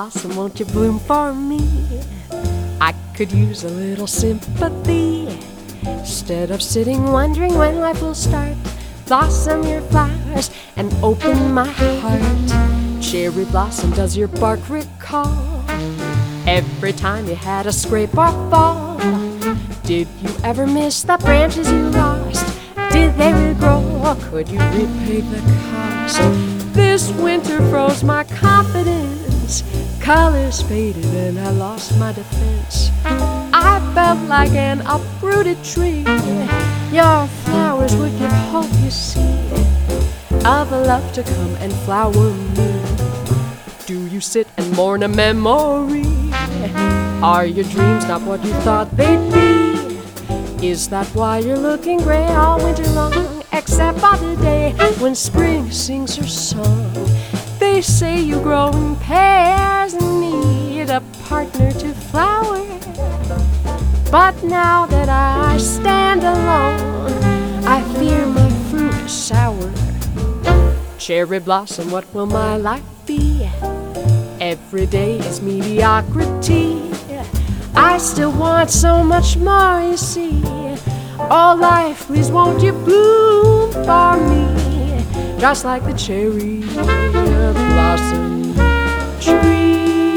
blossom, won't you bloom for me? I could use a little sympathy. Instead of sitting wondering when life will start, blossom your flowers and open my heart. Cherry blossom, does your bark recall every time you had a scrape or fall? Did you ever miss the branches you lost? Did they regrow, or could you repay the cost? This winter froze my confidence, colors faded and I lost my defense. I felt like an uprooted tree. Your flowers would give hope, you see, of a love to come and flower me. Do you sit and mourn a memory? Are your dreams not what you thought they'd be? Is that why you're looking gray all winter long, except for the day when spring sings her song? They say you grow in pairs and need a partner to flower. But now that I stand alone, I fear my fruit is sour. Cherry blossom, what will my life be? Every day is mediocrity. I still want so much more, you see. Oh life, please won't you bloom for me, just like the cherry blossom tree.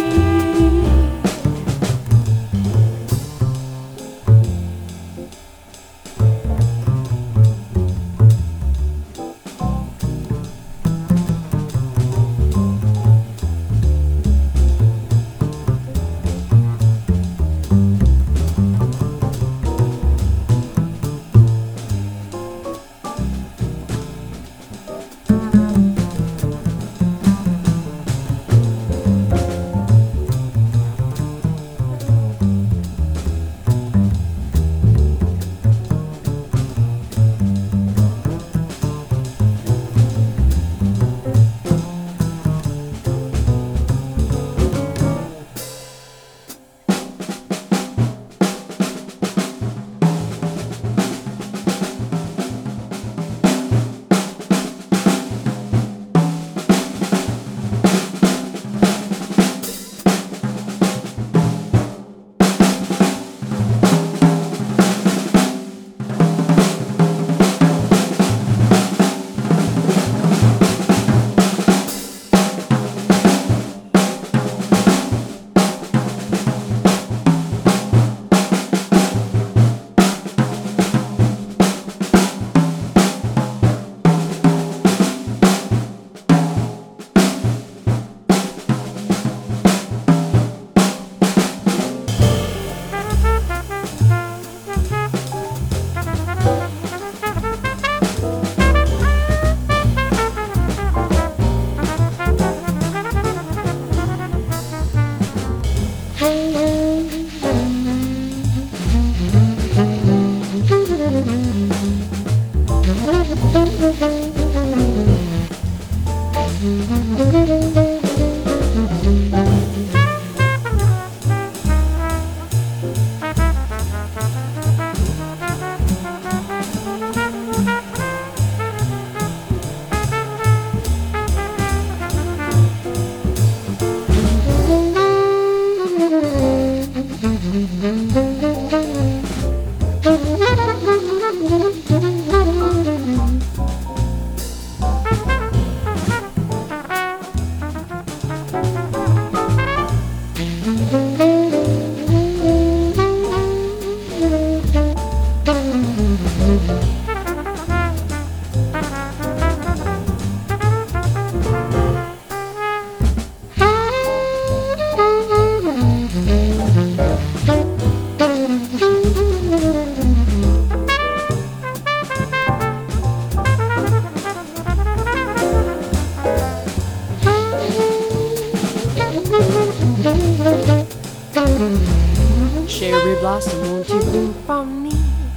Cherry blossom, won't you bloom for me?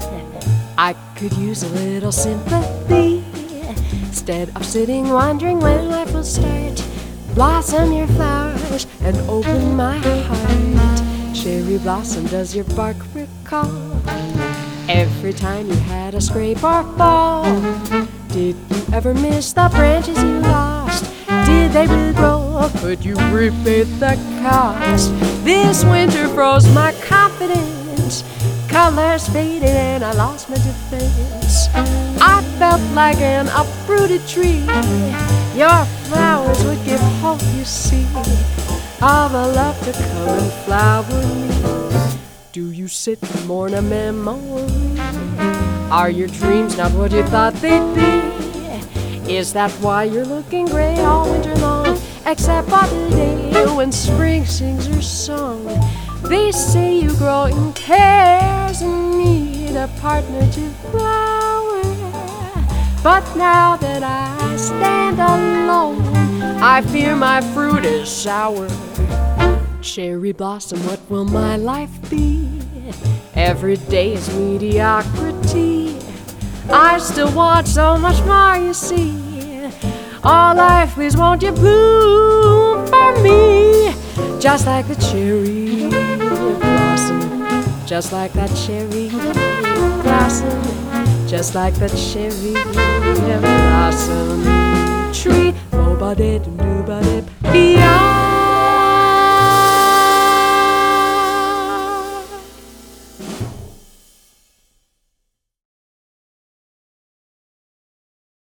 I could use a little sympathy. Instead of sitting wondering when life will start, blossom your flowers and open my heart. Cherry blossom, does your bark recall every time you had a scrape or fall? Did you ever miss the branches you lost? Did they will grow. Could you repeat the cost? This winter froze my confidence. Colors faded and I lost my defense. I felt like an uprooted tree. Your flowers would give hope, you see, of a love to come and flower me. Do you sit and mourn a memory? Are your dreams not what you thought they'd be? Is that why you're looking gray all winter long? Except for the day when spring sings her song. They say you grow in pairs and need a partner to flower. But now that I stand alone, I fear my fruit is sour. Cherry blossom, what will my life be? Every day is mediocrity. I still want so much more, you see. Oh, life, please won't you bloom for me? Just like the cherry blossom, just like that cherry blossom, just like that cherry blossom tree. Oh, ba-de-doo-ba-dip.